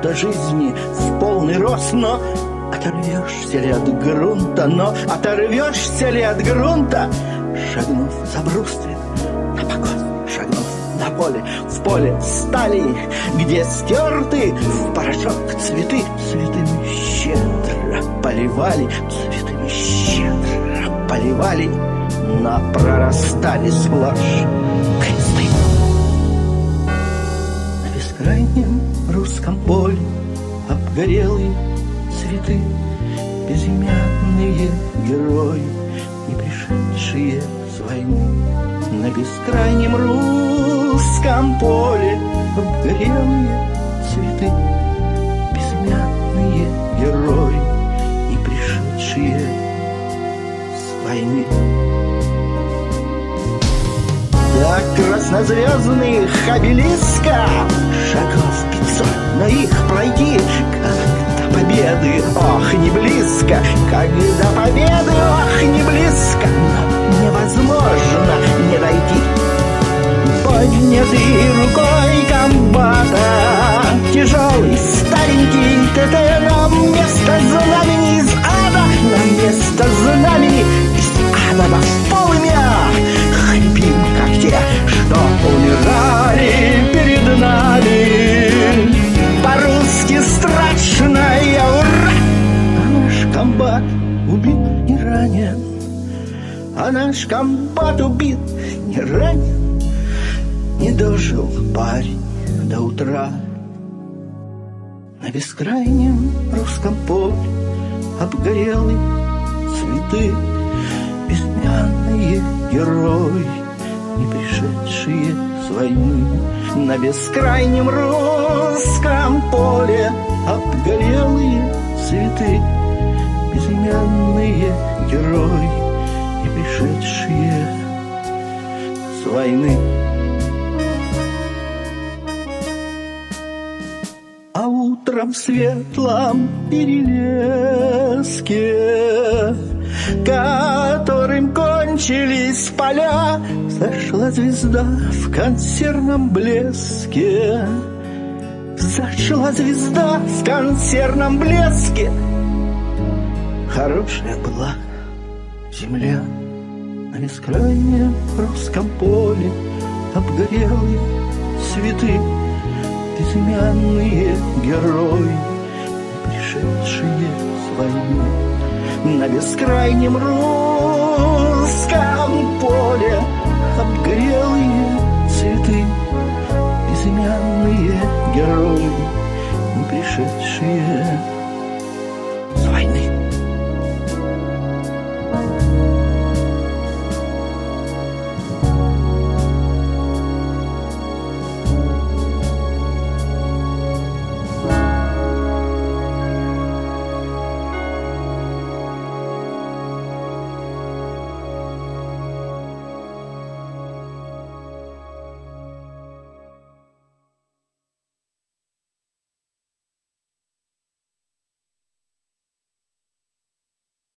до жизни в полный рост, но оторвешься ли от грунта, шагнув за бруствер на покос, шагнув на поле, в поле стали, где стерты в порошок цветы, цветами щедро поливали, но прорастали сплошь кресты. На бескрайнем русском поле обгорелые цветы, безымянные герои, не пришедшие с войны. На бескрайнем русском поле обгорелые цветы, безымянные герои, не пришедшие с войны. До краснозвездных обелисков шагов 500, но их пройти как до победы, ох, не близко, как до победы, ох, не близко, но невозможно не дойти. Поднятый рукой комбата, тяжелый старенький ТТ, на место знамени из ада, на место знамени из ада во полымя хрипим, как те, что умирали перед нами. По-русски страшная ура! А наш комбат убит, не ранен, а наш комбат убит, не ранен, не дожил парень до утра. На бескрайнем русском поле обгорелые цветы, безымянные герои, не пришедшие с войны. На бескрайнем русском поле обгорелые цветы, безымянные герои, не пришедшие с войны. А утром в светлом перелеске, которым кончились поля, зашла звезда в консервном блеске. Зашла звезда в консервном блеске. Хорошая была земля. На бескрайнем русском поле обгорелые цветы, безымянные герои, пришедшие с войны. На бескрайнем русском поле обгорелые цветы, безымянные герои, не пришедшие